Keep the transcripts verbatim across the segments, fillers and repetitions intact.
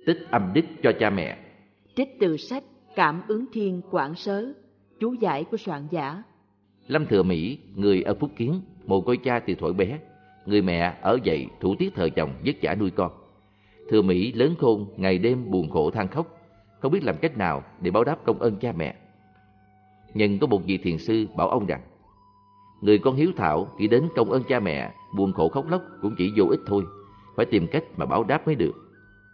tích âm đức cho cha mẹ. Trích từ sách Cảm ứng Thiên Quảng Sớ, chú giải của soạn giả. Lâm Thừa Mỹ, người ở Phúc Kiến, mồ côi cha từ thuở bé. Người mẹ ở dậy thủ tiết thờ chồng, vất vả nuôi con. Thừa Mỹ lớn khôn, ngày đêm buồn khổ than khóc, không biết làm cách nào để báo đáp công ơn cha mẹ. Nhưng có một vị thiền sư bảo ông rằng, người con hiếu thảo nghĩ đến công ơn cha mẹ, buồn khổ khóc lóc cũng chỉ vô ích thôi, phải tìm cách mà báo đáp mới được.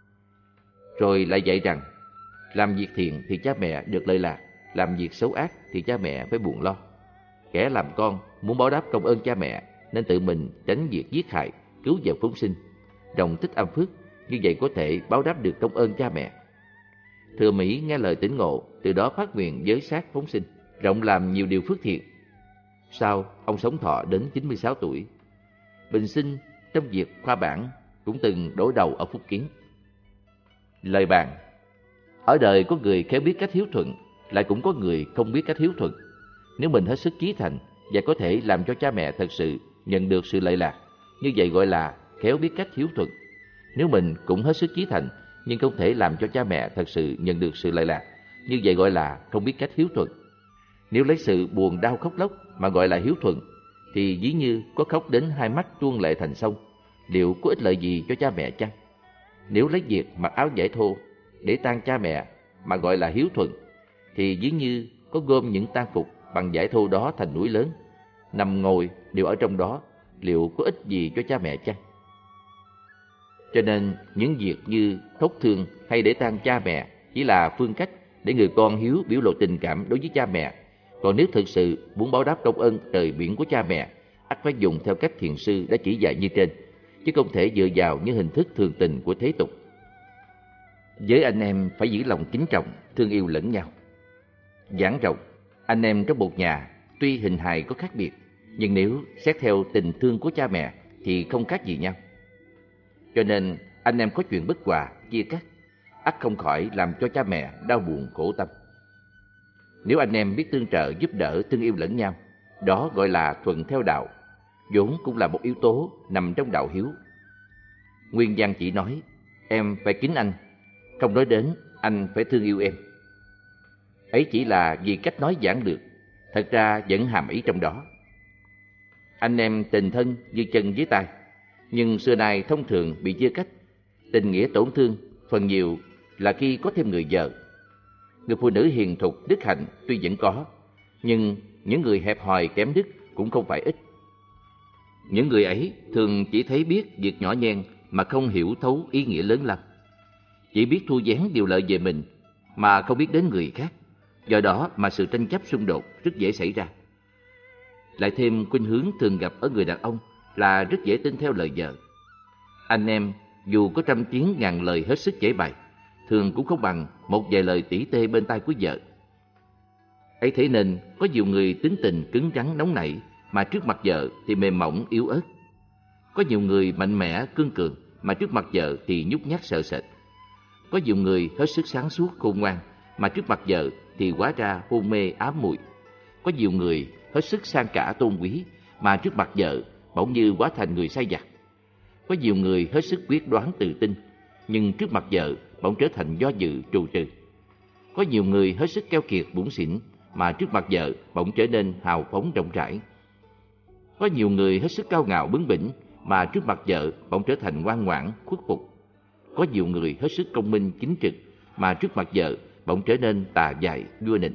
Rồi lại dạy rằng, làm việc thiện thì cha mẹ được lợi lạc, làm việc xấu ác thì cha mẹ phải buồn lo. Kẻ làm con muốn báo đáp công ơn cha mẹ nên tự mình tránh việc giết hại, cứu vớt phóng sinh, đồng tích âm phước, như vậy có thể báo đáp được công ơn cha mẹ. Thừa Mỹ nghe lời tỉnh ngộ, từ đó phát nguyện giới sát phóng sinh, rộng làm nhiều điều phước thiện. Sau, ông sống thọ đến chín mươi sáu tuổi. Bình sinh trong việc khoa bảng cũng từng đối đầu ở Phúc Kiến. Lời bàn: ở đời có người khéo biết cách hiếu thuận, lại cũng có người không biết cách hiếu thuận. Nếu mình hết sức chí thành và có thể làm cho cha mẹ thật sự nhận được sự lợi lạc, như vậy gọi là khéo biết cách hiếu thuận. Nếu mình cũng hết sức chí thành nhưng không thể làm cho cha mẹ thật sự nhận được sự lợi lạc, như vậy gọi là không biết cách hiếu thuận. Nếu lấy sự buồn đau khóc lóc mà gọi là hiếu thuận, thì ví như có khóc đến hai mắt tuôn lệ thành sông, liệu có ích lợi gì cho cha mẹ chăng? Nếu lấy việc mặc áo vải thô để tang cha mẹ mà gọi là hiếu thuận, thì ví như có gom những tang phục bằng vải thô đó thành núi lớn, nằm ngồi đều ở trong đó, liệu có ích gì cho cha mẹ chăng? Cho nên những việc như thốt thương hay để tang cha mẹ chỉ là phương cách để người con hiếu biểu lộ tình cảm đối với cha mẹ. Còn nếu thực sự muốn báo đáp công ơn trời biển của cha mẹ, ắt phải dùng theo cách thiền sư đã chỉ dạy như trên, chứ không thể dựa vào những hình thức thường tình của thế tục. Với anh em phải giữ lòng kính trọng, thương yêu lẫn nhau. Giảng rộng, anh em trong một nhà tuy hình hài có khác biệt, nhưng nếu xét theo tình thương của cha mẹ thì không khác gì nhau. Cho nên anh em có chuyện bất hòa, chia cắt, ắt không khỏi làm cho cha mẹ đau buồn khổ tâm. Nếu anh em biết tương trợ, giúp đỡ, thương yêu lẫn nhau, đó gọi là thuận theo đạo, vốn cũng là một yếu tố nằm trong đạo hiếu. Nguyên văn chỉ nói, em phải kính anh, không nói đến anh phải thương yêu em. Ấy chỉ là vì cách nói giản lược, thật ra vẫn hàm ý trong đó. Anh em tình thân như chân với tay, nhưng xưa nay thông thường bị chia cách. Tình nghĩa tổn thương phần nhiều là khi có thêm người vợ. Người phụ nữ hiền thục, đức hạnh tuy vẫn có, nhưng những người hẹp hòi kém đức cũng không phải ít. Những người ấy thường chỉ thấy biết việc nhỏ nhen mà không hiểu thấu ý nghĩa lớn lao, chỉ biết thu vén điều lợi về mình mà không biết đến người khác. Do đó mà sự tranh chấp xung đột rất dễ xảy ra. Lại thêm khuynh hướng thường gặp ở người đàn ông là rất dễ tin theo lời vợ. Anh em dù có trăm tiếng ngàn lời hết sức giải bày, thường cũng không bằng một vài lời tỉ tê bên tai của vợ. Ấy thế nên có nhiều người tính tình cứng rắn nóng nảy mà trước mặt vợ thì mềm mỏng yếu ớt. Có nhiều người mạnh mẽ cương cường mà trước mặt vợ thì nhút nhát sợ sệt. Có nhiều người hết sức sáng suốt khôn ngoan mà trước mặt vợ thì hóa ra hôn mê ám muội. Có nhiều người hết sức sang cả tôn quý mà trước mặt vợ bỗng như hóa thành người sai vặt. Có nhiều người hết sức quyết đoán tự tin, nhưng trước mặt vợ bỗng trở thành do dự trù trừ. Có nhiều người hết sức keo kiệt bủn xỉn mà trước mặt vợ bỗng trở nên hào phóng rộng rãi. Có nhiều người hết sức cao ngạo bướng bỉnh mà trước mặt vợ bỗng trở thành ngoan ngoãn khuất phục. Có nhiều người hết sức công minh chính trực mà trước mặt vợ bỗng trở nên tà dại vua nịnh.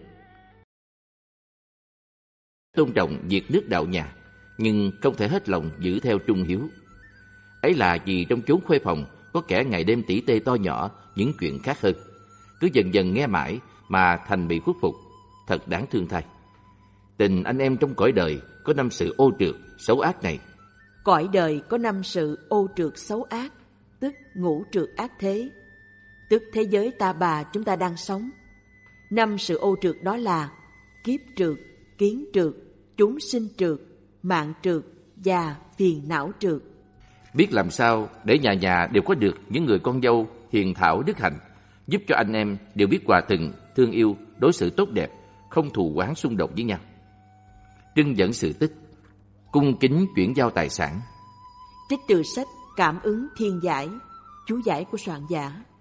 Tôn trọng việc nước đạo nhà, nhưng không thể hết lòng giữ theo trung hiếu. Ấy là vì trong chốn khuê phòng có kẻ ngày đêm tỉ tê to nhỏ những chuyện khác hơn, cứ dần dần nghe mãi mà thành bị khuất phục, thật đáng thương thay. Tình anh em trong cõi đời có năm sự ô trượt xấu ác này. Cõi đời có năm sự ô trượt xấu ác, tức ngũ trượt ác thế, tức thế giới ta bà chúng ta đang sống. Năm sự ô trượt đó là kiếp trượt, kiến trượt, chúng sinh trượt, mạng trượt và phiền não trượt. Biết làm sao để nhà nhà đều có được những người con dâu hiền thảo đức hạnh, giúp cho anh em đều biết hòa thuận, thương yêu, đối xử tốt đẹp, không thù oán xung đột với nhau. Trưng dẫn sự tích, cung kính chuyển giao tài sản. Trích từ sách Cảm ứng Thiên Giải, chú giải của soạn giả.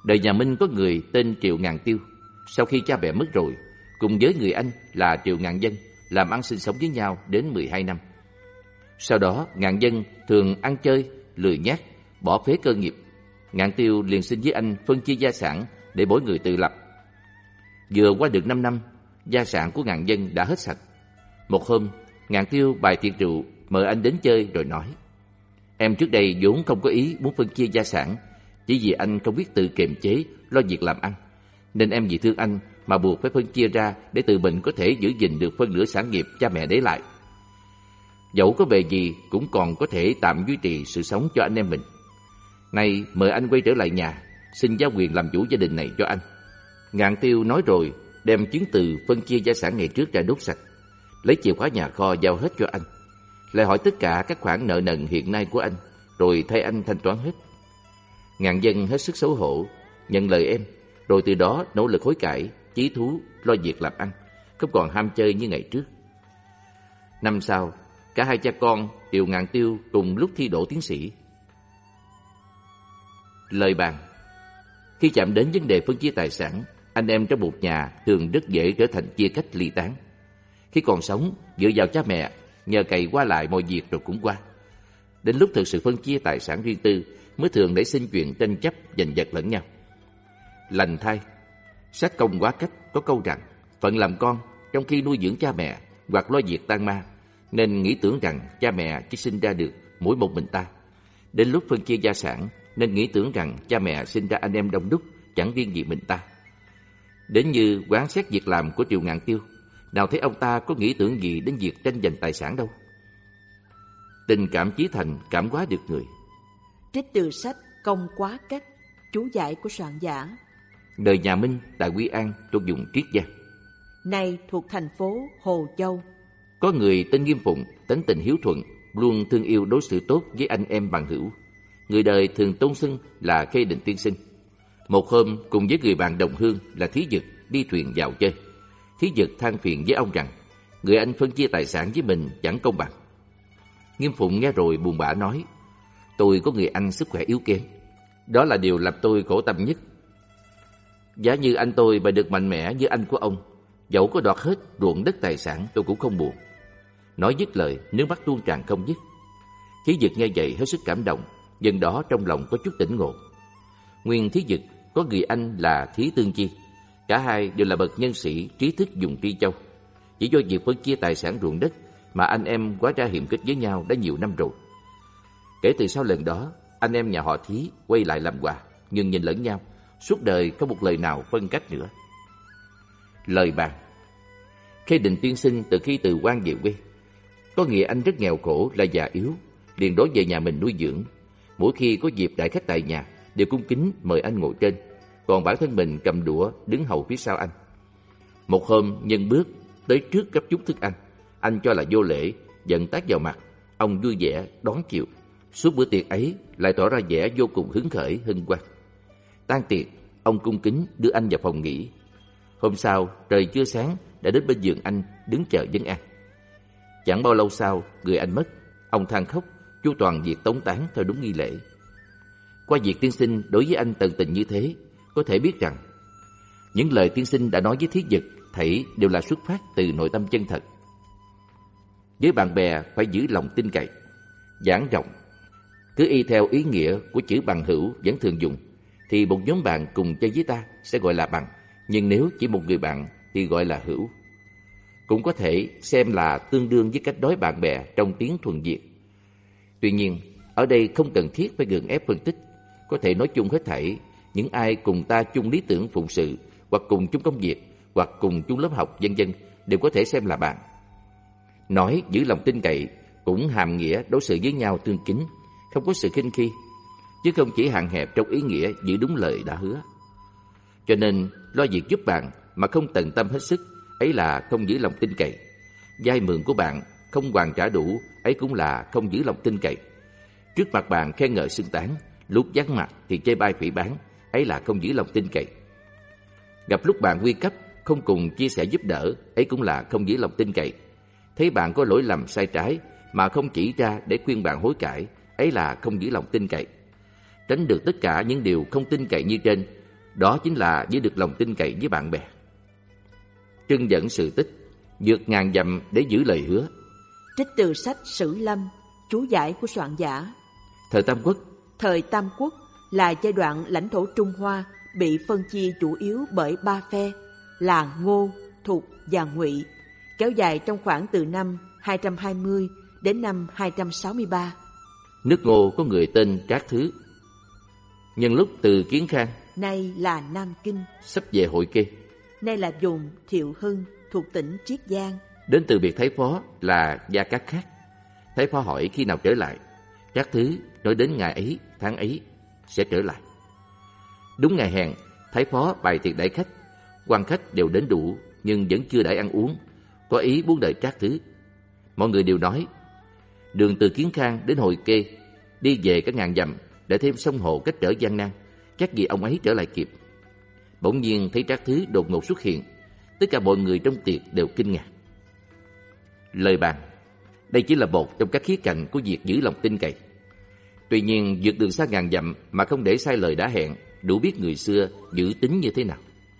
Đời nhà Minh có người tên Triệu Ngàn Tiêu. Sau khi cha mẹ mất rồi, cùng với người anh là Triệu Ngạn Dân làm ăn sinh sống với nhau đến mười hai năm. Sau đó, Ngạn Dân thường ăn chơi, lười nhác, bỏ phế cơ nghiệp. Ngạn Tiêu liền xin với anh phân chia gia sản để mỗi người tự lập. Vừa qua được năm năm, gia sản của Ngạn Dân đã hết sạch. Một hôm, Ngạn Tiêu bày tiệc rượu mời anh đến chơi rồi nói: Em trước đây vốn không có ý muốn phân chia gia sản, chỉ vì anh không biết tự kiềm chế lo việc làm ăn, nên em vì thương anh mà buộc phải phân chia ra để tự mình có thể giữ gìn được phân nửa sản nghiệp cha mẹ để lại. Dẫu có bề gì cũng còn có thể tạm duy trì sự sống cho anh em mình. Nay mời anh quay trở lại nhà, xin giao quyền làm chủ gia đình này cho anh. Ngạn Tiêu nói rồi đem chứng từ phân chia gia sản ngày trước ra đốt sạch, lấy chìa khóa nhà kho giao hết cho anh, lại hỏi tất cả các khoản nợ nần hiện nay của anh, rồi thay anh thanh toán hết. Ngạn Dân hết sức xấu hổ, nhận lời em, rồi từ đó nỗ lực hối cải, chí thú, lo việc làm ăn, không còn ham chơi như ngày trước. Năm sau, cả hai cha con Triệu Ngạn Tiêu cùng lúc thi đỗ tiến sĩ. Lời bàn: khi chạm đến vấn đề phân chia tài sản, anh em trong một nhà thường rất dễ trở thành chia cách ly tán. Khi còn sống, dựa vào cha mẹ, nhờ cậy qua lại mọi việc rồi cũng qua. Đến lúc thực sự phân chia tài sản riêng tư mới thường nảy sinh chuyện tranh chấp giành giật lẫn nhau. Lành thay, sách công quá cách có câu rằng phận làm con trong khi nuôi dưỡng cha mẹ hoặc lo việc tang ma, nên nghĩ tưởng rằng cha mẹ chỉ sinh ra được mỗi một mình ta. Đến lúc phân chia gia sản nên nghĩ tưởng rằng cha mẹ sinh ra anh em đông đúc, chẳng riêng gì mình ta. Đến như quán xét việc làm của Triệu Ngạn Tiêu, nào thấy ông ta có nghĩ tưởng gì đến việc tranh giành tài sản đâu. Tình cảm chí thành cảm hóa được người. Trích từ sách Công Quá Cách, chú giải của soạn giả. Đời nhà Minh tại Quy An thuộc vùng Triết Giang, nay thuộc thành phố Hồ Châu. Có người tên Nghiêm Phụng, tánh tình hiếu thuận, luôn thương yêu đối xử tốt với anh em bằng hữu. Người đời thường tôn xưng là Khê Định tiên sinh. Một hôm cùng với người bạn đồng hương là Thí Dực đi thuyền vào chơi. Thí Dực than phiền với ông rằng người anh phân chia tài sản với mình chẳng công bằng. Nghiêm Phụng nghe rồi buồn bã nói: tôi có người anh sức khỏe yếu kém, đó là điều làm tôi khổ tâm nhất. Giả như anh tôi mà được mạnh mẽ như anh của ông, dẫu có đoạt hết ruộng đất tài sản tôi cũng không buồn. Nói dứt lời, nước mắt tuôn tràn không dứt. Thí Dực nghe vậy hết sức cảm động, dần đó trong lòng có chút tỉnh ngộ. Nguyên Thí Dực có người anh là Thí Tương Chi, cả hai đều là bậc nhân sĩ trí thức vùng Tri Châu. Chỉ do việc phân chia tài sản ruộng đất mà anh em quá ra hiềm khích với nhau đã nhiều năm rồi. Kể từ sau lần đó, anh em nhà họ Thí quay lại làm hòa, nhưng nhìn lẫn nhau, suốt đời không một lời nào phân cách nữa. Lời bàn: Khê Định tiên sinh từ khi từ quan về quê, có nghĩa anh rất nghèo khổ là già yếu, liền đổ về nhà mình nuôi dưỡng. Mỗi khi có dịp đãi khách tại nhà, đều cung kính mời anh ngồi trên, còn bản thân mình cầm đũa đứng hầu phía sau anh. Một hôm nhân bước tới trước gấp chút thức ăn, anh cho là vô lễ, giận tát vào mặt. Ông vui vẻ đón chịu. Suốt bữa tiệc ấy lại tỏ ra vẻ vô cùng hứng khởi hân hoan. Tan tiệc, ông cung kính đưa anh vào phòng nghỉ. Hôm sau trời chưa sáng đã đến bên giường anh đứng chờ vấn an. Chẳng bao lâu sau người anh mất, ông than khóc, chu toàn việc tống táng theo đúng nghi lễ. Qua việc tiên sinh đối với anh tận tình như thế, có thể biết rằng những lời tiên sinh đã nói với Thí Dực thảy đều là xuất phát từ nội tâm chân thật. Với bạn bè phải giữ lòng tin cậy, giảng rộng. Cứ y theo ý nghĩa của chữ bằng hữu vẫn thường dùng, thì một nhóm bạn cùng chơi với ta sẽ gọi là bằng, nhưng nếu chỉ một người bạn thì gọi là hữu. Cũng có thể xem là tương đương với cách đối bạn bè trong tiếng thuần Việt. Tuy nhiên, ở đây không cần thiết phải gượng ép phân tích, có thể nói chung hết thảy những ai cùng ta chung lý tưởng phụng sự, hoặc cùng chung công việc, hoặc cùng chung lớp học, vân vân đều có thể xem là bạn. Nói giữ lòng tin cậy cũng hàm nghĩa đối xử với nhau tương kính, không có sự khinh khi, chứ không chỉ hạn hẹp trong ý nghĩa giữ đúng lời đã hứa. Cho nên lo việc giúp bạn mà không tận tâm hết sức, ấy là không giữ lòng tin cậy. Vay mượn của bạn không hoàn trả đủ, ấy cũng là không giữ lòng tin cậy. Trước mặt bạn khen ngợi xưng tán, lúc vắng mặt thì chê bai phỉ báng, ấy là không giữ lòng tin cậy. Gặp lúc bạn nguy cấp không cùng chia sẻ giúp đỡ, ấy cũng là không giữ lòng tin cậy. Thấy bạn có lỗi lầm sai trái mà không chỉ ra để khuyên bạn hối cải, ấy là không giữ lòng tin cậy. Tránh được tất cả những điều không tin cậy như trên đó chính là giữ được lòng tin cậy với bạn bè. Trưng dẫn sự tích, vượt ngàn dặm để giữ lời hứa. Trích từ sách Sử Lâm, chú giải của soạn giả. Thời Tam Quốc. Thời Tam Quốc là giai đoạn lãnh thổ Trung Hoa bị phân chia chủ yếu bởi ba phe là Ngô, Thục và Ngụy, kéo dài trong khoảng từ năm hai trăm hai mươi đến năm hai trăm sáu mươi ba. Nước Ngô có người tên Trác Thứ. Nhân lúc từ Kiến Khang, nay là Nam Kinh, sắp về Hội Kê, nay là vùng Thiệu Hưng thuộc tỉnh Triết Giang, đến từ biệt Thái Phó là Gia Cát Khác. Thái Phó hỏi khi nào trở lại. Trác Thứ nói đến ngày ấy, tháng ấy sẽ trở lại. Đúng ngày hẹn, Thái Phó bày tiệc đãi khách. Quan khách đều đến đủ nhưng vẫn chưa đãi ăn uống, có ý muốn đợi Trác Thứ. Mọi người đều nói đường từ Kiến Khang đến Hội Kê đi về các ngàn dặm, để thêm sông hồ cách trở gian nan, chắc gì ông ấy trở lại kịp. Bỗng nhiên thấy Trác Thứ đột ngột xuất hiện, tất cả mọi người trong tiệc đều kinh ngạc. Lời bàn, đây chỉ là một trong các khía cạnh của việc giữ lòng tin cậy. Tuy nhiên vượt đường xa ngàn dặm mà không để sai lời đã hẹn, đủ biết người xưa giữ tính như thế nào.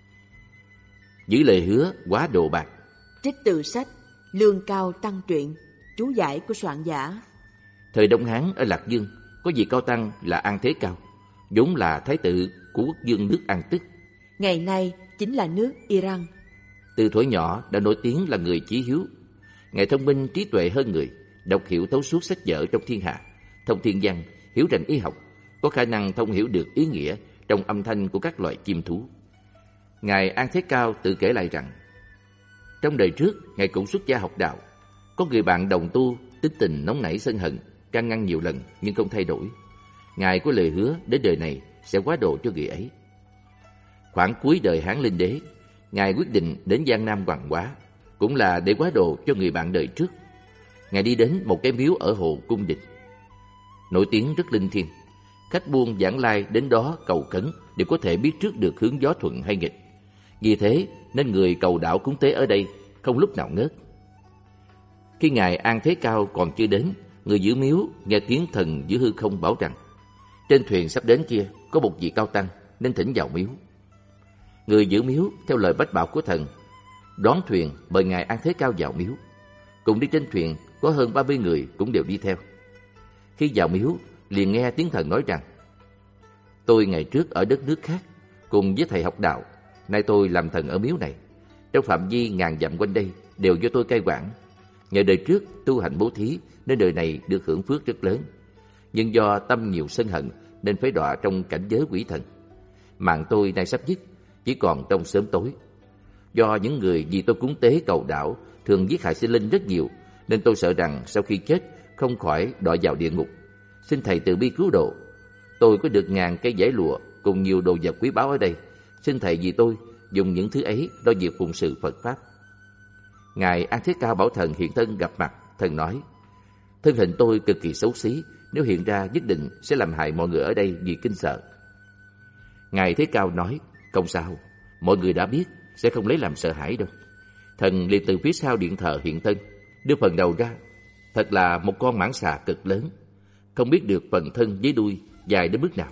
Giữ lời hứa quá độ bạc. Trích từ sách Lương Cao Tăng Truyện, chú giải của soạn giả. Thời Đông Hán ở Lạc Dương có vị cao tăng là An Thế Cao, vốn là thái tử của quốc vương nước An Tức, ngày nay chính là nước Iran. Từ thuở nhỏ đã nổi tiếng là người chí hiếu. Ngài thông minh trí tuệ hơn người, đọc hiểu thấu suốt sách vở trong thiên hạ, thông thiên văn, hiểu rành y học, có khả năng thông hiểu được ý nghĩa trong âm thanh của các loài chim thú. Ngài An Thế Cao tự kể lại rằng, trong đời trước Ngài cũng xuất gia học đạo, có người bạn đồng tu tính tình nóng nảy sân hận, can ngăn nhiều lần nhưng không thay đổi. Ngài có lời hứa đến đời này sẽ quá độ cho người ấy. Khoảng cuối đời Hán Linh Đế, Ngài quyết định đến Giang Nam Hoàng Hóa, cũng là để quá độ cho người bạn đời trước. Ngài đi đến một cái miếu ở Hồ Cung Đình, nổi tiếng rất linh thiêng. Khách buôn vãng lai đến đó cầu khấn đều có thể biết trước được hướng gió thuận hay nghịch. Vì thế nên người cầu đạo cúng tế ở đây không lúc nào ngớt. Khi Ngài An Thế Cao còn chưa đến, người giữ miếu nghe tiếng thần giữa hư không bảo rằng trên thuyền sắp đến kia có một vị cao tăng nên thỉnh vào miếu. Người giữ miếu theo lời bách bảo của thần đón thuyền mời Ngài An Thế Cao vào miếu. Cùng đi trên thuyền có hơn ba mươi người cũng đều đi theo. Khi vào miếu liền nghe tiếng thần nói rằng: tôi ngày trước ở đất nước khác cùng với thầy học đạo, nay tôi làm thần ở miếu này. Trong phạm vi ngàn dặm quanh đây đều do tôi cai quản. Nhờ đời trước tu hành bố thí nên đời này được hưởng phước rất lớn. Nhưng do tâm nhiều sân hận nên phải đọa trong cảnh giới quỷ thần. Mạng tôi nay sắp dứt, chỉ còn trong sớm tối. Do những người vì tôi cúng tế cầu đạo thường giết hại sinh linh rất nhiều, nên tôi sợ rằng sau khi chết không khỏi đọa vào địa ngục. Xin thầy từ bi cứu độ. Tôi có được ngàn cây giải lụa cùng nhiều đồ vật quý báu ở đây. Xin thầy vì tôi dùng những thứ ấy lo việc phụng sự Phật pháp. Ngài An Thế Cao bảo thần hiện thân gặp mặt. Thần nói: thân hình tôi cực kỳ xấu xí, nếu hiện ra nhất định sẽ làm hại mọi người ở đây vì kinh sợ. Ngài Thế Cao nói: không sao, mọi người đã biết, sẽ không lấy làm sợ hãi đâu. Thần liền từ phía sau điện thờ hiện thân, đưa phần đầu ra. Thật là một con mãng xà cực lớn, không biết được phần thân với đuôi dài đến mức nào.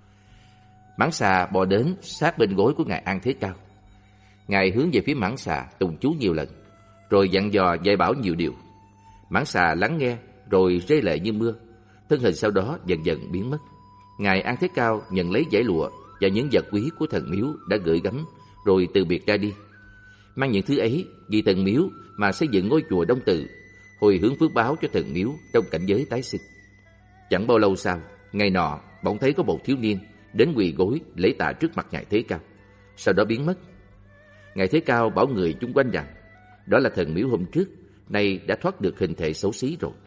Mãng xà bò đến sát bên gối của Ngài An Thế Cao. Ngài hướng về phía mãng xà tụng chú nhiều lần, rồi dặn dò dạy bảo nhiều điều. Mãng xà lắng nghe rồi rơi lệ như mưa. Thân hình sau đó dần dần biến mất. Ngài An Thế Cao nhận lấy giải lụa và những vật quý của thần miếu đã gửi gắm, rồi từ biệt ra đi. Mang những thứ ấy vì thần miếu mà xây dựng ngôi chùa Đông Tự, hồi hướng phước báo cho thần miếu trong cảnh giới tái sinh. Chẳng bao lâu sau, ngày nọ bỗng thấy có một thiếu niên đến quỳ gối lễ tạ trước mặt Ngài Thế Cao, sau đó biến mất. Ngài Thế Cao bảo người chung quanh rằng đó là thần miếu hôm trước, nay đã thoát được hình thể xấu xí rồi.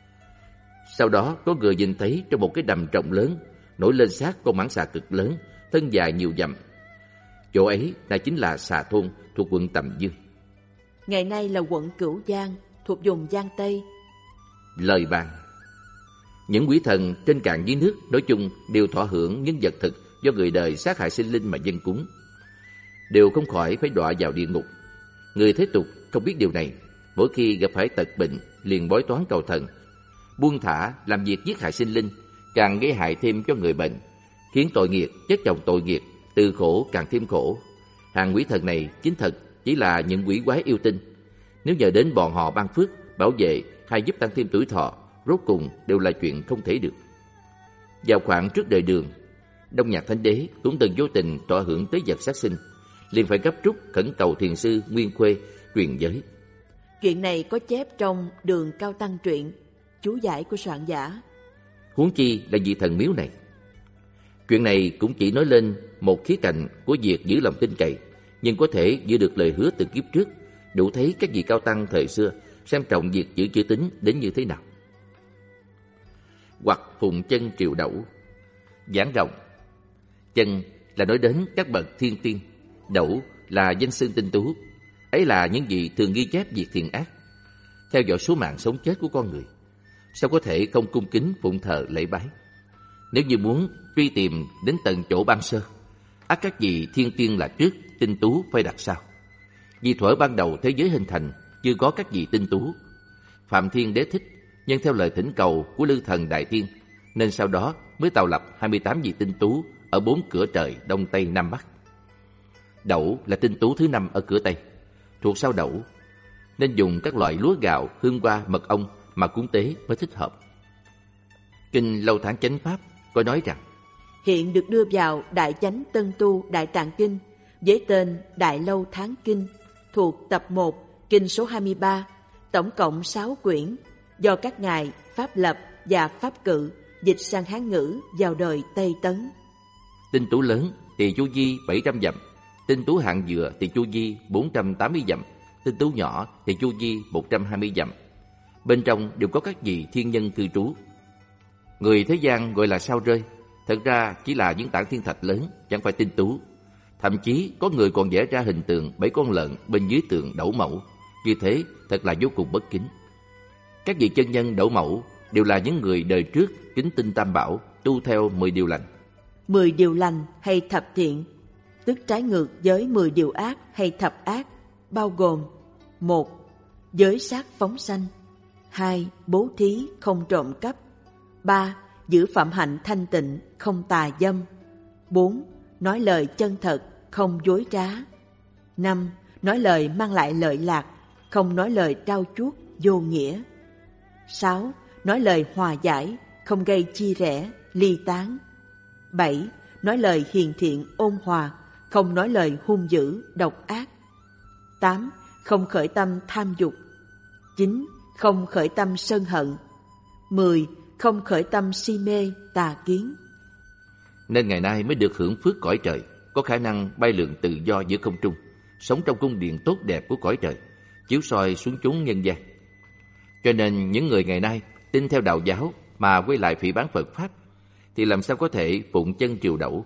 Sau đó có người nhìn thấy trong một cái đầm rộng lớn nổi lên xác con mãng xà cực lớn, thân dài nhiều dặm. Chỗ ấy là chính là Xà Thôn thuộc quận Tầm Dương. Ngày nay là quận Cửu Giang thuộc vùng Giang Tây. Lời bàn: những quỷ thần trên cạn dưới nước nói chung đều thọ hưởng những vật thực do người đời sát hại sinh linh mà dâng cúng, đều không khỏi phải đọa vào địa ngục. Người thế tục không biết điều này, mỗi khi gặp phải tật bệnh liền bói toán cầu thần, buông thả làm việc giết hại sinh linh, càng gây hại thêm cho người bệnh, khiến tội nghiệp chất chồng tội nghiệp, từ khổ càng thêm khổ. Hàng quỷ thần này chính thật chỉ là những quỷ quái yêu tinh. Nếu nhờ đến bọn họ ban phước, bảo vệ hay giúp tăng thêm tuổi thọ, rốt cùng đều là chuyện không thể được. Vào khoảng trước đời Đường, Đông Nhạc Thánh Đế cũng từng vô tình thọ hưởng tới vật sát sinh, liền phải gấp rút khẩn cầu thiền sư Nguyên Khuê truyền giới. Chuyện này có chép trong Đường Cao Tăng truyện, chú giải của soạn giả. Huống chi là vị thần miếu này. Chuyện này cũng chỉ nói lên một khía cạnh của việc giữ lòng tin cậy, nhưng có thể giữ được lời hứa từ kiếp trước, đủ thấy các vị cao tăng thời xưa xem trọng việc giữ chữ tín đến như thế nào. Hoặc phụng chân triều đẩu. Giảng rộng. Chân là nói đến các bậc thiên tiên, đẩu là danh xưng tinh tú. Ấy là những vị thường ghi chép việc thiện ác, theo dõi số mạng sống chết của con người. Sao có thể không cung kính phụng thờ lễ bái? Nếu như muốn truy tìm đến tận chỗ ban sơ, ắt các vị thiên tiên là trước, tinh tú phải đặt sau. Vì thuở ban đầu thế giới hình thành chưa có các vị tinh tú. Phạm Thiên Đế thích, nhưng theo lời thỉnh cầu của Lư Thần Đại Tiên, nên sau đó mới tạo lập hai mươi tám vị tinh tú ở bốn cửa trời Đông Tây Nam Bắc. Đẩu là tinh tú thứ năm ở cửa Tây, thuộc sau đẩu, nên dùng các loại lúa gạo, hương hoa, mật ong mà cúng tế mới thích hợp. Kinh Lâu Tháng Chánh Pháp có nói rằng: hiện được đưa vào Đại Chánh Tân Tu Đại Tạng Kinh với tên Đại Lâu Tháng Kinh, thuộc tập một, kinh số hai mươi ba, tổng cộng sáu quyển, do các ngài Pháp Lập và Pháp Cự dịch sang Hán ngữ vào đời Tây Tấn. Tinh tú lớn thì chu vi bảy trăm dặm, tinh tú hạng dừa thì chu vi bốn trăm tám mươi dặm, tinh tú nhỏ thì chu vi một trăm hai mươi dặm. Bên trong đều có các vị thiên nhân cư trú. Người thế gian gọi là sao rơi, thật ra chỉ là những tảng thiên thạch lớn, chẳng phải tinh tú. Thậm chí có người còn vẽ ra hình tượng bảy con lợn bên dưới tượng đẩu mẫu, như thế thật là vô cùng bất kính. Các vị chân nhân đẩu mẫu đều là những người đời trước kính tinh Tam Bảo, tu theo mười điều lành. Mười điều lành hay thập thiện, tức trái ngược với mười điều ác hay thập ác, bao gồm: một. Giới sát phóng sanh. Hai. Bố thí không trộm cắp. Ba. Giữ phạm hạnh thanh tịnh, không tà dâm. Bốn. Nói lời chân thật, không dối trá. Năm. Nói lời mang lại lợi lạc, không nói lời trao chuốt, vô nghĩa. Sáu. Nói lời hòa giải, không gây chia rẽ, ly tán. Bảy. Nói lời hiền thiện, ôn hòa, không nói lời hung dữ, độc ác. Tám. Không khởi tâm tham dục. Chín. Không khởi tâm sân hận. Mười. Không khởi tâm si mê, tà kiến. Nên ngày nay mới được hưởng phước cõi trời, có khả năng bay lượn tự do giữa không trung, sống trong cung điện tốt đẹp của cõi trời, chiếu soi xuống chúng nhân gian. Cho nên những người ngày nay tin theo đạo giáo mà quay lại phỉ báng Phật Pháp, thì làm sao có thể phụng chân triều đẩu?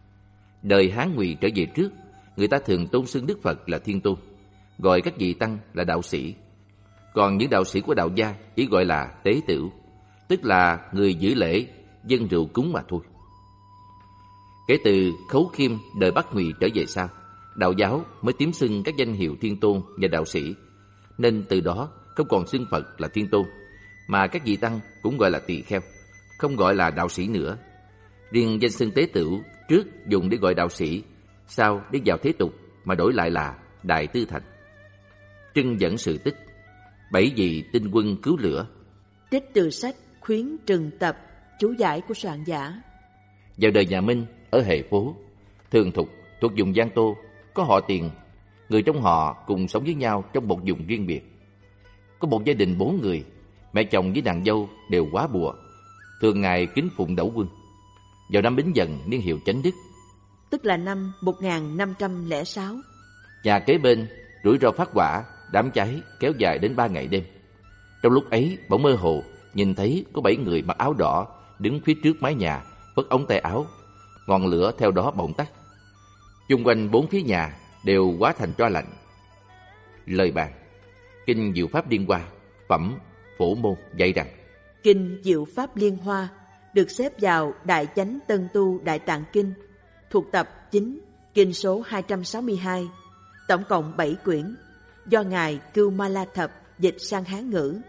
Đời Hán Ngụy trở về trước, người ta thường tôn xưng Đức Phật là Thiên Tôn, gọi các vị tăng là đạo sĩ. Còn những đạo sĩ của đạo gia chỉ gọi là tế tửu, tức là người giữ lễ, dâng rượu cúng mà thôi. Kể từ Khấu Khiêm đời Bắc Ngụy trở về sau, đạo giáo mới tiếm xưng các danh hiệu Thiên Tôn và đạo sĩ, nên từ đó không còn xưng Phật là Thiên Tôn, mà các vị tăng cũng gọi là tỳ kheo, không gọi là đạo sĩ nữa. Riêng danh xưng tế tửu trước dùng để gọi đạo sĩ, sau để vào thế tục mà đổi lại là Đại Tư Thành. Trưng dẫn sự tích: bảy vị tinh quân cứu lửa. Trích từ sách Khuyến Trừng Tập, chú giải của soạn giả. Vào đời nhà Minh, ở Hệ Phố, Thường Thục thuộc vùng Giang Tô, có họ Tiền. Người trong họ cùng sống với nhau trong một vùng riêng biệt. Có một gia đình bốn người, mẹ chồng với nàng dâu đều quá bùa, thường ngày kính phụng Đẩu Quân. Vào năm Bính Dần niên hiệu Chánh Đức, tức là năm một nghìn năm trăm lẻ sáu, nhà kế bên rủi ro phát hỏa, đám cháy kéo dài đến ba ngày đêm. Trong lúc ấy bỗng mơ hồ nhìn thấy có bảy người mặc áo đỏ đứng phía trước mái nhà, vất ống tay áo. Ngọn lửa theo đó bỗng tắt. Chung quanh bốn phía nhà đều hóa thành tro lạnh. Lời bàn Kinh Diệu Pháp Liên Hoa, phẩm Phổ Môn dạy rằng: Kinh Diệu Pháp Liên Hoa được xếp vào Đại Chánh Tân Tu Đại Tạng Kinh, thuộc tập chín, kinh số hai trăm sáu mươi hai, tổng cộng bảy quyển, do ngài Cưu Ma La Thập dịch sang Hán ngữ.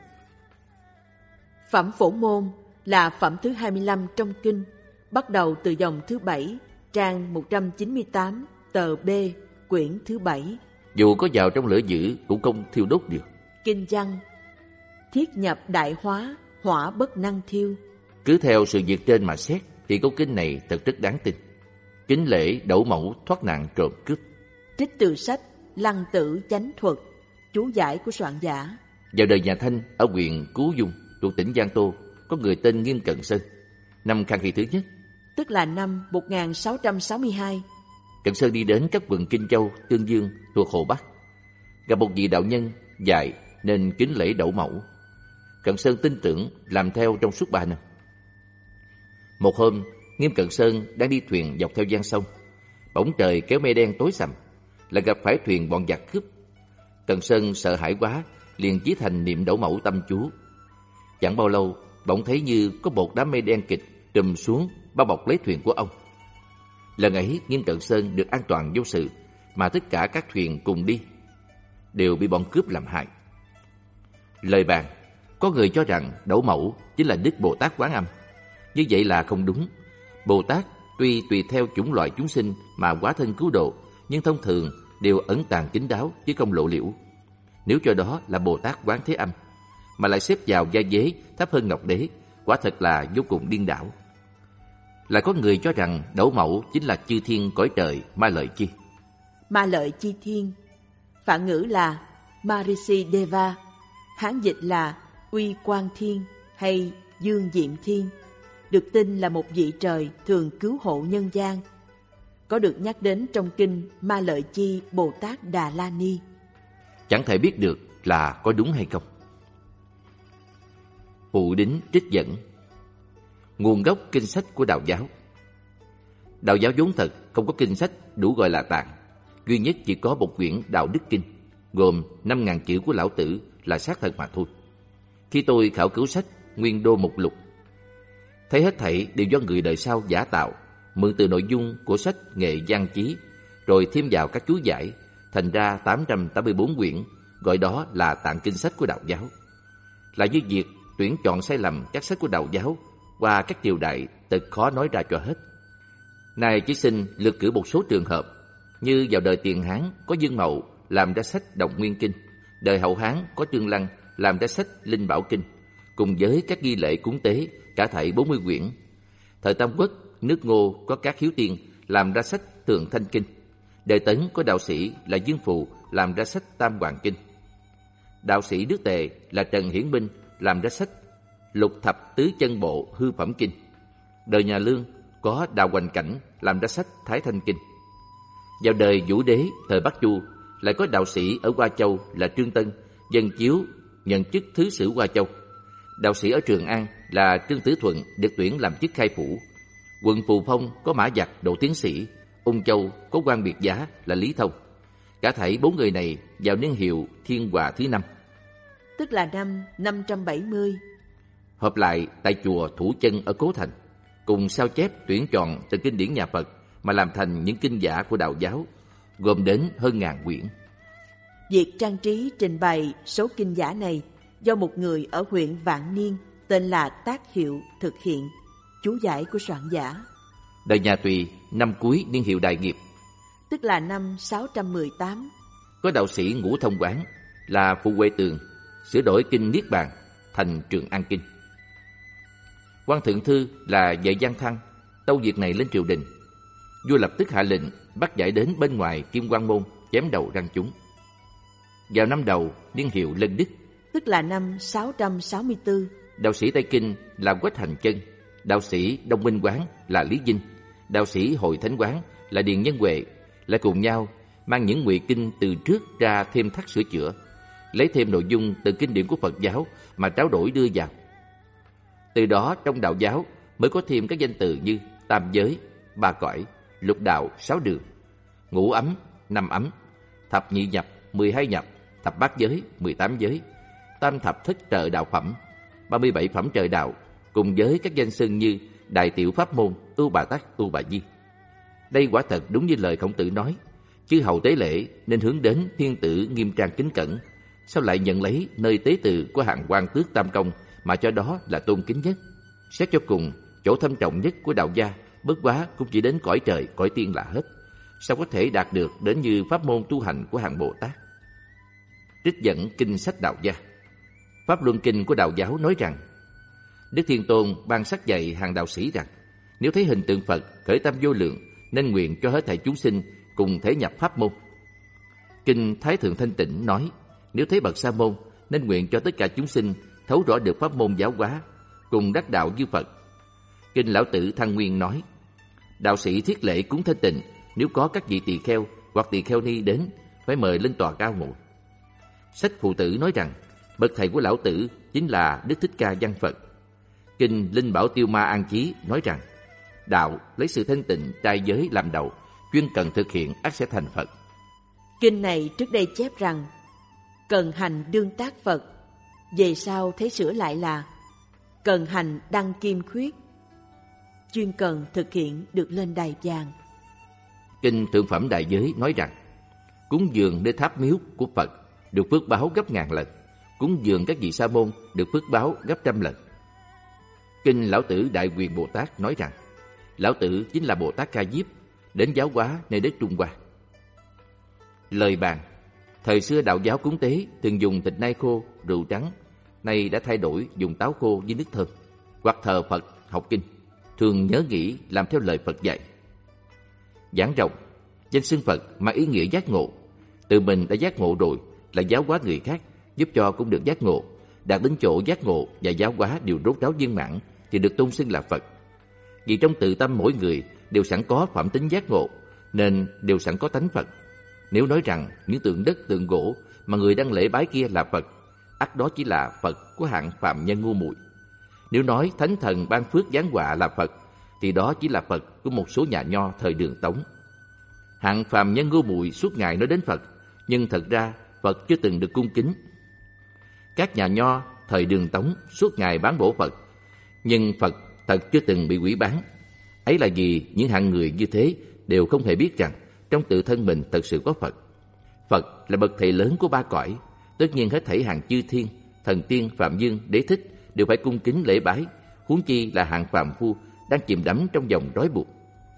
Phẩm Phổ Môn là phẩm thứ hai mươi lăm trong kinh, bắt đầu từ dòng thứ bảy, trang một trăm chín mươi tám, tờ B, quyển thứ bảy. Dù có vào trong lửa dữ cũng không thiêu đốt được. Kinh văn: thiết nhập đại hóa, hỏa bất năng thiêu. Cứ theo sự việc trên mà xét thì câu kinh này thật rất đáng tin. Kính lễ đẩu mẫu thoát nạn trộm cướp. Trích từ sách Lăng Tử Chánh Thuật, chú giải của soạn giả. Vào đời nhà Thanh ở huyện Cú Dung thuộc tỉnh Giang Tô, có người tên Nghiêm Cận Sơn. Năm Khang Hy thứ nhất, tức là năm một nghìn sáu trăm sáu mươi hai, Cận Sơn đi đến các quận Kinh Châu, Tương Dương thuộc Hồ Bắc, gặp một vị đạo nhân dạy nên kính lễ đẩu mẫu. Cận Sơn tin tưởng làm theo trong suốt ba năm. Một hôm, Nghiêm Cận Sơn đang đi thuyền dọc theo giang sông, bỗng trời kéo mây đen tối sầm, lại gặp phải thuyền bọn giặc cướp. Cận Sơn sợ hãi quá, liền chí thành niệm đẩu mẫu tâm chú. Chẳng bao lâu, bỗng thấy như có một đám mây đen kịch trùm xuống bao bọc lấy thuyền của ông. Lần ấy, Nghiêm Cận Sơn được an toàn vô sự, mà tất cả các thuyền cùng đi đều bị bọn cướp làm hại. Lời bàn: có người cho rằng đẩu mẫu chính là Đức Bồ Tát Quán Âm. Như vậy là không đúng. Bồ Tát tuy tùy theo chủng loại chúng sinh mà hóa thân cứu độ, nhưng thông thường đều ẩn tàng kín đáo chứ không lộ liễu. Nếu cho đó là Bồ Tát Quán Thế Âm, mà lại xếp vào gia giới thấp hơn Ngọc Đế, quả thật là vô cùng điên đảo. Lại có người cho rằng đẩu mẫu chính là chư thiên cõi trời Ma Lợi Chi. Ma Lợi Chi Thiên, phạn ngữ là Marishi Deva, hán dịch là Uy Quang Thiên hay Dương Diệm Thiên, được tin là một vị trời thường cứu hộ nhân gian, có được nhắc đến trong kinh Ma Lợi Chi Bồ Tát Đà La Ni. Chẳng thể biết được là có đúng hay không. Phụ đính trích dẫn: nguồn gốc kinh sách của đạo giáo. Đạo giáo vốn thật không có kinh sách đủ gọi là tạng, duy nhất chỉ có một quyển Đạo Đức Kinh, gồm năm ngàn chữ của Lão Tử là xác thật mà thôi. Khi tôi khảo cứu sách Nguyên Đô Mục Lục, thấy hết thảy đều do người đời sau giả tạo, mượn từ nội dung của sách Nghệ Văn Chí, rồi thêm vào các chú giải, thành ra tám trăm tám mươi bốn quyển, gọi đó là tạng kinh sách của đạo giáo. Là như việc tuyển chọn sai lầm các sách của đạo giáo qua các triều đại thật khó nói ra cho hết. Nay chỉ xin lược cử một số trường hợp, như vào đời Tiền Hán có Dương Mậu làm ra sách Đồng Nguyên Kinh, đời Hậu Hán có Trương Lăng làm ra sách Linh Bảo Kinh, cùng với các nghi lễ cúng tế, cả thảy bốn mươi quyển. Thời Tam Quốc, nước Ngô có các Hiếu Tiên làm ra sách Thượng Thanh Kinh. Đời Tấn có đạo sĩ là Dương Phù làm ra sách Tam Hoàng Kinh. Đạo sĩ nước Tề là Trần Hiển Minh làm ra sách Lục Thập Tứ Chân Bộ Hư Phẩm Kinh. Đời nhà Lương có Đào Hoành Cảnh làm ra sách Thái Thanh Kinh. Vào đời Vũ Đế thời Bắc Chu lại có đạo sĩ ở Hoa Châu là Trương Tân dâng chiếu nhận chức thứ sử Hoa Châu. Đạo sĩ ở Trường An là Trương Tử Thuận được tuyển làm chức khai phủ. Quận Phù Phong có Mã Giặc độ tiến sĩ. Ung Châu có quan biệt giá là Lý Thông. Cả thảy bốn người này vào niên hiệu Thiên Hòa thứ năm, tức là năm năm trăm bảy mươi. Họp lại tại chùa Thủ Chân ở Cố Thành, cùng sao chép tuyển chọn từ kinh điển nhà Phật mà làm thành những kinh giả của đạo giáo, gồm đến hơn ngàn quyển. Việc trang trí trình bày số kinh giả này do một người ở huyện Vạn Niên tên là Tác Hiệu thực hiện, chú giải của soạn giả. Đời nhà Tùy năm cuối niên hiệu Đại Nghiệp, tức là năm sáu trăm mười tám, có đạo sĩ Ngũ Thông Quán là Phụ Huệ Tường sửa đổi kinh Niết Bàn thành Trường An Kinh. Quan Thượng Thư là Vệ Văn Thăng tâu việc này lên triều đình. Vua lập tức hạ lệnh bắt giải đến bên ngoài Kim Quan Môn chém đầu răng chúng. Vào năm đầu niên hiệu Lân Đức, tức là năm sáu trăm sáu mươi tư, đạo sĩ Tây Kinh là Quách Hành Chân, đạo sĩ Đông Minh Quán là Lý Vinh, đạo sĩ Hội Thánh Quán là Điền Nhân Huệ lại cùng nhau mang những ngụy kinh từ trước ra thêm thắt sửa chữa, lấy thêm nội dung từ kinh điển của Phật giáo mà tráo đổi đưa vào. Từ đó trong đạo giáo mới có thêm các danh từ như tam giới, ba cõi, lục đạo, sáu đường, ngũ ấm, năm ấm, thập nhị nhập, mười hai nhập, thập bát giới, mười tám giới, tam thập thất trợ đạo phẩm, ba mươi bảy phẩm trời đạo, cùng với các danh xưng như Đại Tiểu Pháp Môn, Ưu Bà Tát, Ưu Bà Di. Đây quả thật đúng như lời Khổng Tử nói, chư hầu tế lễ nên hướng đến thiên tử nghiêm trang kính cẩn, sao lại nhận lấy nơi tế từ của hạng quan tước tam công mà cho đó là tôn kính nhất. Xét cho cùng, chỗ thâm trọng nhất của đạo gia bất quá cũng chỉ đến cõi trời, cõi tiên là hết. Sao có thể đạt được đến như pháp môn tu hành của hàng Bồ Tát? Trích dẫn kinh sách Đạo Gia. Pháp Luân Kinh của Đạo giáo nói rằng, Đức Thiên Tôn ban sắc dạy hàng đạo sĩ rằng, nếu thấy hình tượng Phật khởi tâm vô lượng, nên nguyện cho hết thảy chúng sinh cùng thể nhập pháp môn. Kinh Thái Thượng Thanh Tịnh nói, nếu thấy bậc Sa môn, nên nguyện cho tất cả chúng sinh thấu rõ được pháp môn giáo hóa, cùng đắc đạo như Phật. Kinh Lão Tử Thăng Nguyên nói, đạo sĩ thiết lễ cúng thanh tịnh, nếu có các vị tỳ kheo hoặc tỳ kheo ni đến, phải mời lên tòa cao ngồi. Sách Phụ Tử nói rằng, bậc thầy của Lão Tử chính là Đức Thích Ca Văn Phật. Kinh Linh Bảo Tiêu Ma An Chí nói rằng, đạo lấy sự thanh tịnh trai giới làm đầu, chuyên cần thực hiện ắt sẽ thành Phật. Kinh này trước đây chép rằng, cần hành đương tác Phật, về sau thấy sửa lại là cần hành đăng kim khuyết, chuyên cần thực hiện được lên đài vàng. Kinh Thượng Phẩm Đại Giới nói rằng, cúng dường nơi tháp miếu của Phật được phước báo gấp ngàn lần, cúng dường các vị sa môn được phước báo gấp trăm lần. Kinh Lão Tử Đại Quyền Bồ Tát nói rằng, Lão Tử chính là Bồ Tát Ca Diếp, đến giáo hóa nơi đất Trung Hoa. Lời bàn. Thời xưa đạo giáo cúng tế thường dùng thịt nai khô, rượu trắng, nay đã thay đổi dùng táo khô với nước thơm. Hoặc thờ Phật, học kinh, thường nhớ nghĩ làm theo lời Phật dạy. Giảng rộng. Danh xưng Phật mà ý nghĩa giác ngộ. Tự mình đã giác ngộ rồi là giáo hóa người khác, giúp cho cũng được giác ngộ. Đạt đến chỗ giác ngộ và giáo hóa đều rốt ráo viên mãn thì được tôn xưng là Phật. Vì trong tự tâm mỗi người đều sẵn có phẩm tính giác ngộ, nên đều sẵn có tánh Phật. Nếu nói rằng những tượng đất, tượng gỗ mà người đang lễ bái kia là Phật, ắt đó chỉ là Phật của hạng phàm nhân ngu muội. Nếu nói thánh thần ban phước giáng họa là Phật, thì đó chỉ là Phật của một số nhà nho thời Đường Tống. Hạng phàm nhân ngu muội suốt ngày nói đến Phật, nhưng thật ra Phật chưa từng được cung kính. Các nhà nho thời Đường Tống suốt ngày bán bổ Phật, nhưng Phật thật chưa từng bị hủy bán. Ấy là vì những hạng người như thế đều không hề biết rằng trong tự thân mình thật sự có Phật. Phật là bậc thầy lớn của ba cõi, tất nhiên hết thảy hàng chư thiên, thần tiên, phạm dương, đế thích đều phải cung kính lễ bái, huống chi là hạng phàm phu đang chìm đắm trong dòng rối buộc.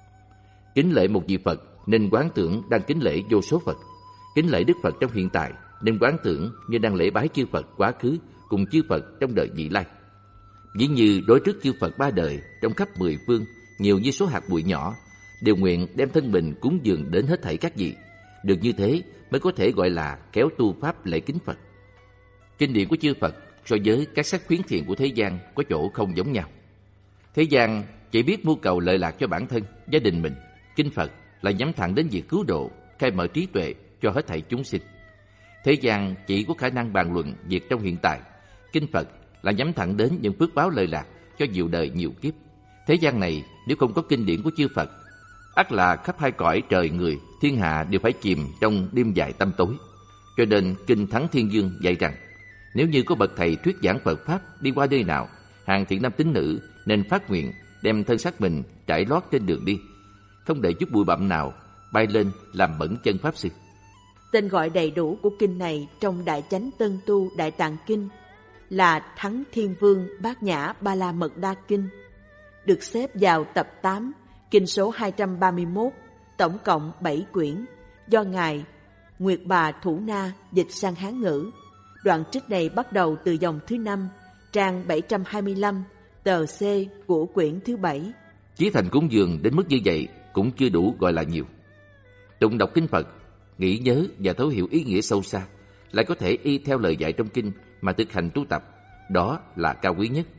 Kính lễ một vị Phật nên quán tưởng đang kính lễ vô số Phật. Kính lễ Đức Phật trong hiện tại nên quán tưởng như đang lễ bái chư Phật quá khứ cùng chư Phật trong đời vị lai. Ví như đối trước chư Phật ba đời trong khắp mười phương, nhiều như số hạt bụi nhỏ, đều nguyện đem thân mình cúng dường đến hết thảy các vị. Được như thế mới có thể gọi là kéo tu pháp lễ kính Phật. Kinh điển của chư Phật so với các sách khuyến thiện của thế gian có chỗ không giống nhau. Thế gian chỉ biết mưu cầu lợi lạc cho bản thân, gia đình mình. Kinh Phật là nhắm thẳng đến việc cứu độ, khai mở trí tuệ cho hết thảy chúng sinh. Thế gian chỉ có khả năng bàn luận việc trong hiện tại. Kinh Phật là nhắm thẳng đến những phước báo lợi lạc cho nhiều đời nhiều kiếp. Thế gian này nếu không có kinh điển của chư Phật, ắt là khắp hai cõi trời người, thiên hạ đều phải chìm trong đêm dài tăm tối. Cho nên Kinh Thắng Thiên Dương dạy rằng, nếu như có bậc thầy thuyết giảng Phật Pháp đi qua nơi nào, hàng thiện nam tín nữ nên phát nguyện đem thân xác mình trải lót trên đường đi, không để chút bụi bặm nào bay lên làm bẩn chân Pháp Sư. Tên gọi đầy đủ của kinh này trong Đại Chánh Tân Tu Đại Tạng Kinh là Thắng Thiên Vương Bát Nhã Ba La Mật Đa Kinh, được xếp vào tập tám, kinh số hai trăm ba mươi mốt, tổng cộng bảy quyển, do Ngài Nguyệt Bà Thủ Na dịch sang Hán ngữ. Đoạn trích này bắt đầu từ dòng thứ năm, trang bảy trăm hai mươi lăm, tờ C của quyển thứ bảy. Chí thành cúng dường đến mức như vậy cũng chưa đủ gọi là nhiều. Tụng đọc kinh Phật, nghĩ nhớ và thấu hiểu ý nghĩa sâu xa, lại có thể y theo lời dạy trong kinh mà thực hành tu tập, đó là cao quý nhất.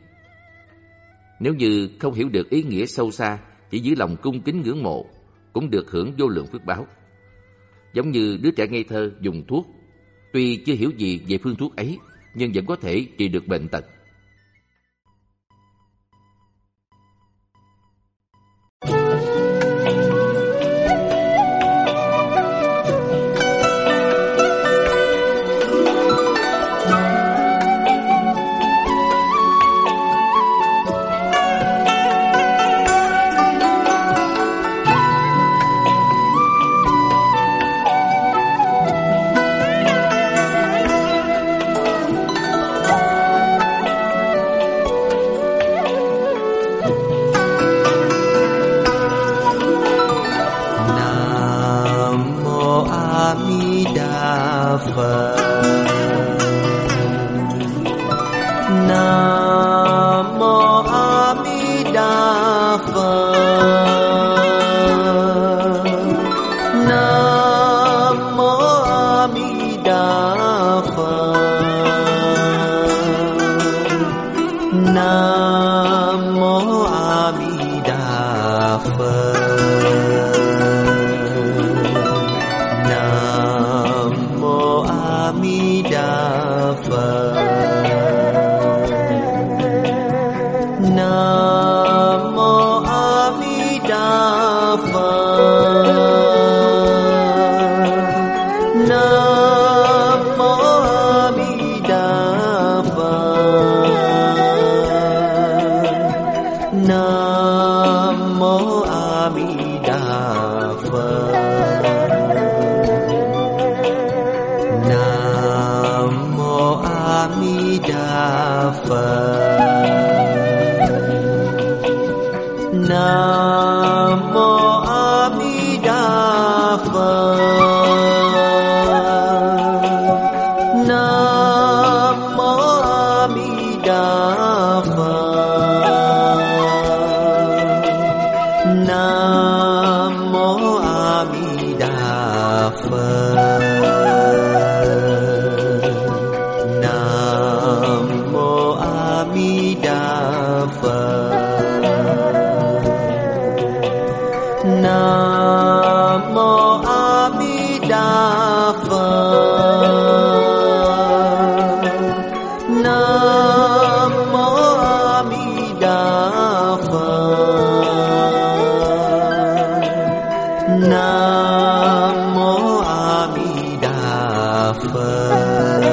Nếu như không hiểu được ý nghĩa sâu xa, chỉ giữ lòng cung kính ngưỡng mộ, cũng được hưởng vô lượng phước báo. Giống như đứa trẻ ngây thơ dùng thuốc, tuy chưa hiểu gì về phương thuốc ấy, nhưng vẫn có thể trị được bệnh tật. A Di Đà Phật. Nam mô A Di Đà Phật. Nam mô A Di Đà Phật. Nam mô A Di Đà Phật. Nam mô A Di Đà Phật. Nam mô A Di Đà Phật. Nam mô A Di Đà Phật. Nam mô A Di Đà Phật. Nam mô A Di Đà Phật. Nam mô A Di Đà Phật. Nam mô A Di Đà Phật. Nam mô A Di Đà Phật. Nam mô A Di Đà Phật. Nam mô A Di Đà Phật. Nam mô A Di Đà Phật. Nam mô A Di Đà Phật.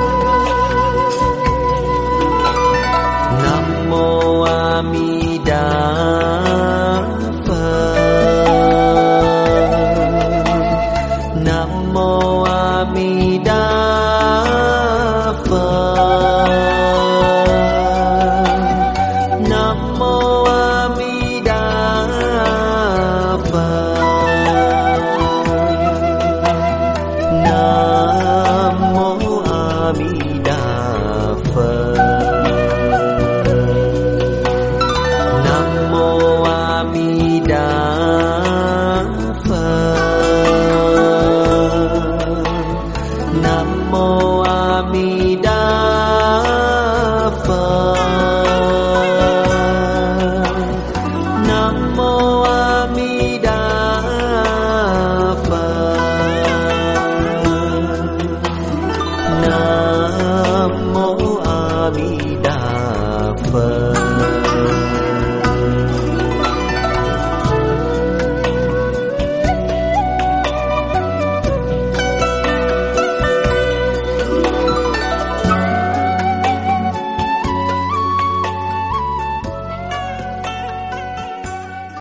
Nam mô A Di Đà